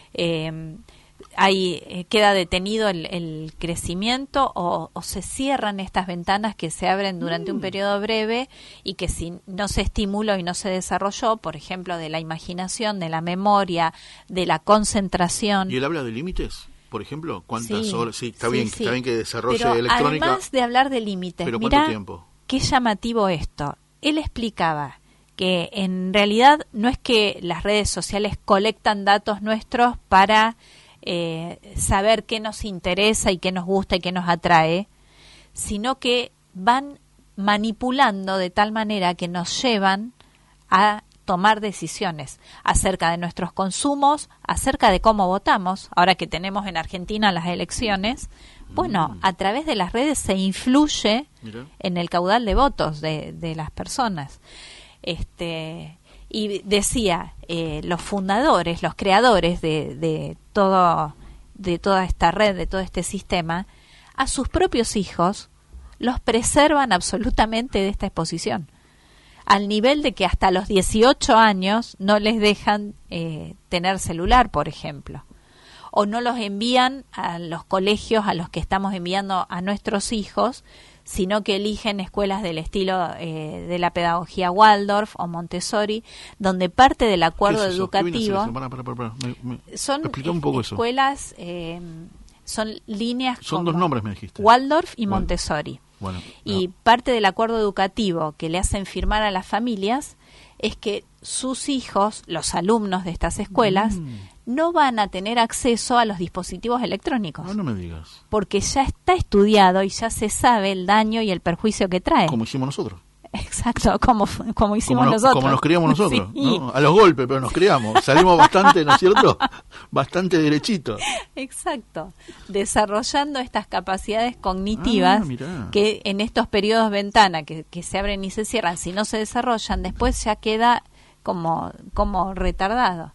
Queda detenido el crecimiento o se cierran estas ventanas que se abren durante un periodo breve y que si no se estimuló y no se desarrolló, por ejemplo, de la imaginación, de la memoria, de la concentración. ¿Y él habla de límites? Por ejemplo, ¿cuántas Sí, horas? Sí, está sí, bien, sí. está bien que desarrolle Pero electrónica. además de hablar de límites, Pero ¿cuánto mirá tiempo? qué llamativo esto. Él explicaba que en realidad no es que las redes sociales colectan datos nuestros para saber qué nos interesa y qué nos gusta y qué nos atrae, sino que van manipulando de tal manera que nos llevan a tomar decisiones acerca de nuestros consumos, acerca de cómo votamos. Ahora que tenemos en Argentina las elecciones, Bueno, a través de las redes se influye Mirá. en el caudal de votos de las personas. Y decía, los fundadores, los creadores de toda esta red, de todo este sistema, a sus propios hijos los preservan absolutamente de esta exposición, al nivel de que hasta los 18 años no les dejan tener celular, por ejemplo, o no los envían a los colegios a los que estamos enviando a nuestros hijos, sino que eligen escuelas del estilo de la pedagogía Waldorf o Montessori, donde parte del acuerdo ¿Qué es eso? ¿Qué viene a ser educativo eso? Pará. son Explica un poco eso. escuelas, son líneas Son como dos nombres, me dijiste. Waldorf y Bueno. Montessori. Bueno, Y no. parte del acuerdo educativo que le hacen firmar a las familias es que sus hijos, los alumnos de estas escuelas, no van a tener acceso a los dispositivos electrónicos, No me digas. porque ya está estudiado y ya se sabe el daño y el perjuicio que trae. Como hicimos nosotros. Exacto, como hicimos nosotros. Como nos criamos nosotros, Sí. ¿no? A los golpes, pero nos criamos. Salimos bastante, ¿no es cierto? Bastante derechitos. Exacto, desarrollando estas capacidades cognitivas Mirá. que en estos periodos ventana que se abren y se cierran, si no se desarrollan, después ya queda como retardado.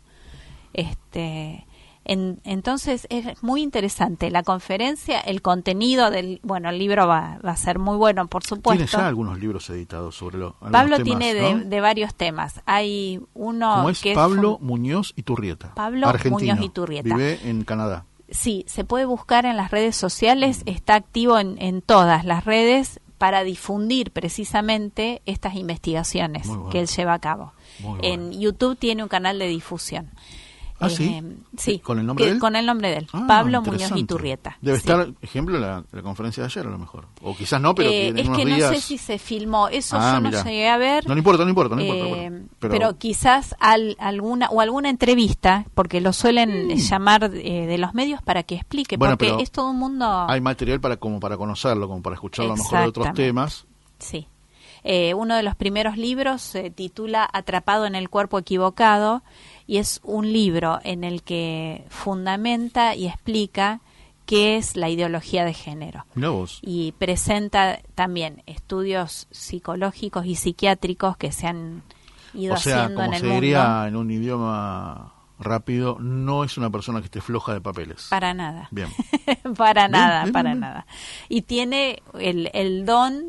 Entonces es muy interesante la conferencia, el contenido del, bueno, el libro va a ser muy bueno, por supuesto. Tiene ya algunos libros editados sobre algunos Pablo temas, tiene ¿no? de varios temas. Hay uno Como es que Pablo Muñoz Iturrieta. Pablo argentino, Muñoz Iturrieta. Vive en Canadá. Sí, se puede buscar en las redes sociales, está activo en todas las redes para difundir precisamente estas investigaciones Muy bueno. que él lleva a cabo. Muy En bueno. YouTube tiene un canal de difusión. ¿Ah, sí? Sí. ¿Con el nombre de él? Con el nombre de él, Ah, Pablo Muñoz interesante. Iturrieta. Debe Sí. estar, ejemplo, la conferencia de ayer a lo mejor. O quizás no, pero que en es unos que días... no sé si se filmó, eso Ah, yo no mirá. llegué a ver. No importa. Bueno, Pero quizás alguna entrevista, porque lo suelen llamar de los medios para que explique, Bueno, porque pero es todo un mundo. hay material para conocerlo, como para escucharlo a lo mejor de otros Exactamente. temas. Sí. Uno de los primeros libros se titula Atrapado en el cuerpo equivocado y es un libro en el que fundamenta y explica qué es la ideología de género. Mirá vos. Y presenta también estudios psicológicos y psiquiátricos que se han ido O sea, haciendo en como el se mundo. diría en un idioma rápido, no es una persona que esté floja de papeles. Para nada. Bien. para Bien, nada, bien, para bien. nada. Y tiene el don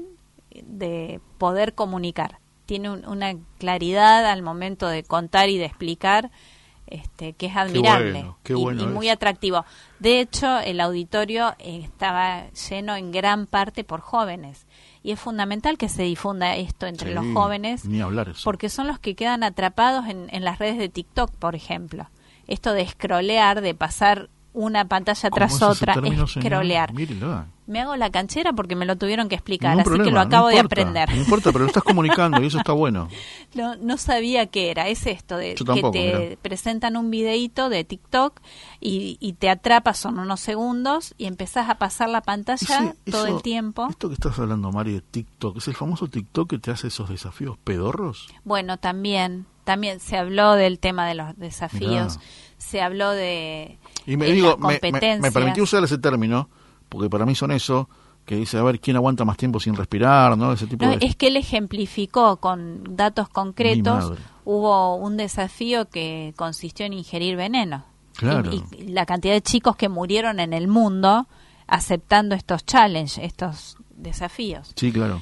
de poder comunicar. Tiene una claridad al momento de contar y de explicar que es admirable qué bueno y es. muy atractivo. De hecho, el auditorio estaba lleno en gran parte por jóvenes. Y es fundamental que se difunda esto entre Sí, los jóvenes, ni hablar eso. porque son los que quedan atrapados en las redes de TikTok, por ejemplo. Esto de scrollear, de pasar una pantalla ¿Cómo tras es ese otra, término, es señor? scrollear. Mírelo. Me hago la canchera porque me lo tuvieron que explicar, Ningún así problema, que lo no acabo de importa, aprender. No importa, pero lo estás comunicando y eso está bueno. No sabía qué era. Es esto de Yo tampoco, que te mirá. presentan un videíto de TikTok y te atrapa, son unos segundos y empezás a pasar la pantalla todo el tiempo. Esto que estás hablando, Mari, de TikTok, ¿es el famoso TikTok que te hace esos desafíos pedorros? Bueno, también se habló del tema de los desafíos, Mirá. se habló de Y me las digo, competencias. me permití usar ese término, porque para mí son eso, que dice, a ver, ¿quién aguanta más tiempo sin respirar? ¿No? Ese tipo No, de... es que él ejemplificó con datos Mi concretos. madre. Hubo un desafío que consistió en ingerir veneno. Claro. Y la cantidad de chicos que murieron en el mundo aceptando estos challenges, estos desafíos. Sí, claro.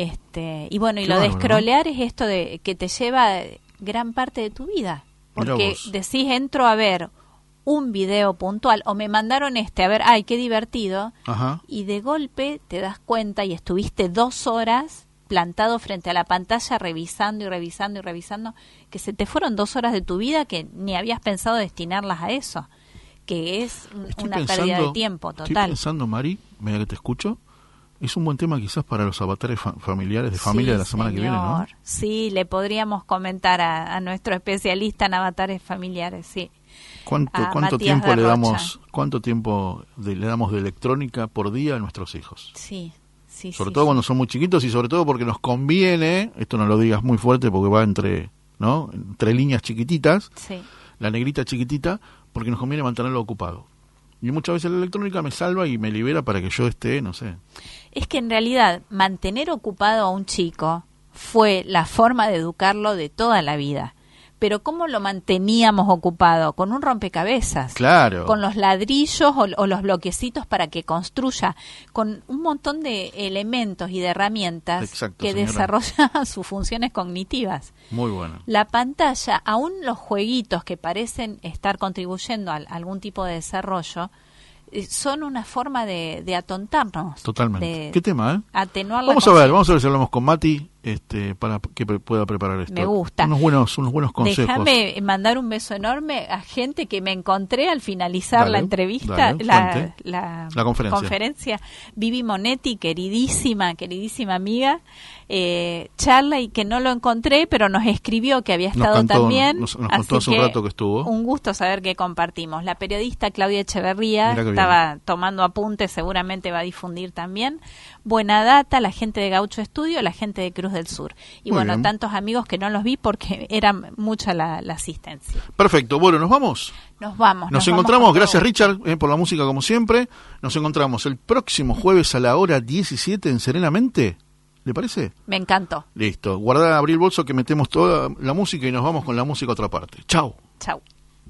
Y bueno, y Qué lo de bárbaro, scrollear es esto de que te lleva gran parte de tu vida. Mirá Porque vos. decís, entro a ver un video puntual o me mandaron a ver, ay, qué divertido. Ajá. Y de golpe te das cuenta y estuviste 2 horas plantado frente a la pantalla revisando y revisando y revisando, que se te fueron 2 horas de tu vida que ni habías pensado destinarlas a eso, que es una pérdida de tiempo Estoy total. pensando, Mari, mira que te escucho, es un buen tema quizás para los avatares familiares de familia Sí, de la semana que viene, ¿no? señor. Sí, le podríamos comentar a nuestro especialista en avatares familiares, sí. ¿Cuánto Matías tiempo de le Rocha. damos? ¿Cuánto tiempo le damos de electrónica por día a nuestros hijos? Sí, sí, Sobre sí, todo sí. cuando son muy chiquitos y sobre todo porque nos conviene, esto no lo digas muy fuerte porque va entre líneas chiquititas, Sí, la negrita chiquitita, porque nos conviene mantenerlo ocupado. Y muchas veces la electrónica me salva y me libera para que yo esté, no sé. Es que en realidad mantener ocupado a un chico fue la forma de educarlo de toda la vida. Pero ¿cómo lo manteníamos ocupado? Con un rompecabezas. Claro. Con los ladrillos o los bloquecitos para que construya. Con un montón de elementos y de herramientas Exacto, que señora. desarrollan sus funciones cognitivas. Muy bueno. La pantalla, aún los jueguitos que parecen estar contribuyendo a algún tipo de desarrollo, son una forma de atontarnos. Totalmente. De ¿Qué tema, eh? atenuar la Vamos a ver si hablamos con Mati para que pueda preparar esto. Me gusta. Unos buenos consejos. Déjame mandar un beso enorme a gente que me encontré al finalizar Dale, la entrevista, dale, cuente. la conferencia. Vivi Monetti, queridísima amiga, charla y que no lo encontré, pero nos escribió que había estado también. Nos así contó hace un rato que estuvo. Un gusto saber que compartimos. La periodista Claudia Echeverría Mirá qué estaba tomando apuntes, seguramente va a difundir también. Buena data, la gente de Gaucho Estudio, la gente de Cruz del Sur. Y Muy bueno, bien. tantos amigos que no los vi porque era mucha la asistencia. Perfecto. Bueno, ¿nos vamos? Nos vamos. Nos vamos encontramos, con gracias todo. Richard por la música como siempre. Nos encontramos el próximo jueves a la hora 17 en Serenamente. ¿Le parece? Me encantó. Listo. Guardá, abrí el bolso que metemos toda la música y nos vamos con la música a otra parte. Chao. Chau.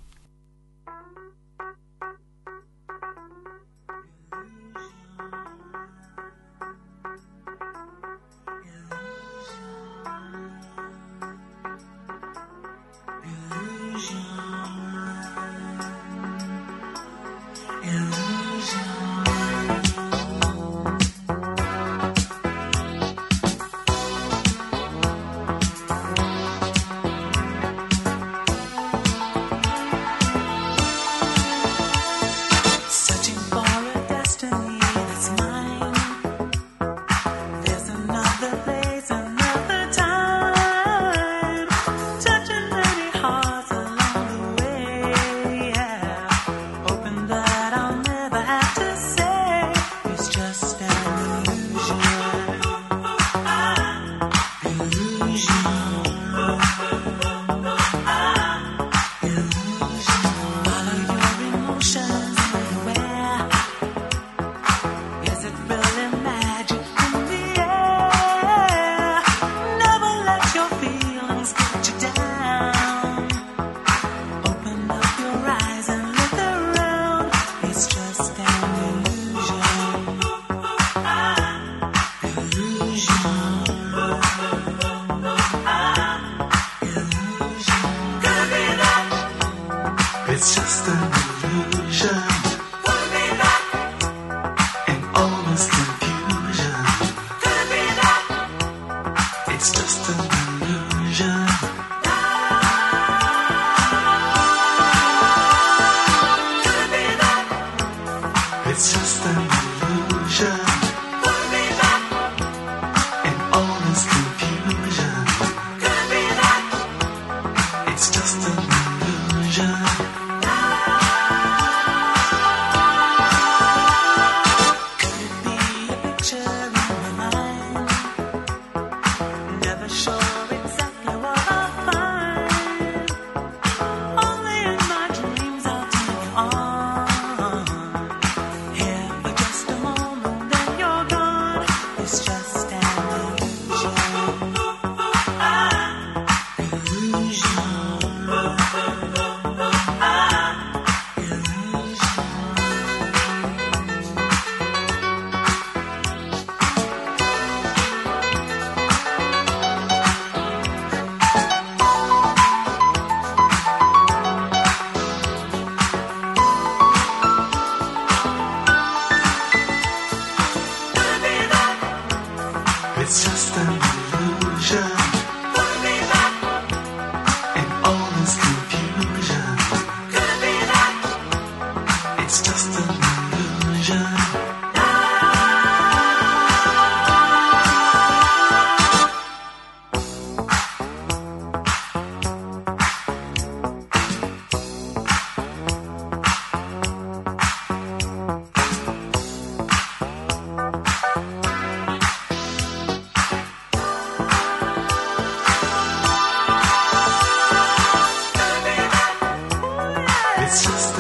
Searching for a destiny that's mine. There's another place, another time. Touching many hearts along the way. Yeah. Hoping that I'll never have to say it's just an illusion. Follow your emotions everywhere. Is it really magic in the air? Never let your feelings get you down. Open up your eyes and look around. It's just an illusion. Could be that. It's just an illusion Could be that. in all this confusion. Could be that. It's just an illusion. Could be that. It's just an illusion Could be that. in all this confusion. Could be that. It's just an illusion. Could it be a picture in my mind? Never sure exactly what I'll find. Only in my dreams I'll take you on. Here for just a moment, then you're gone. It's just an illusion. Could be that. It's just an illusion Could be that. in all this confusion. Could be that. It's just an illusion. It's just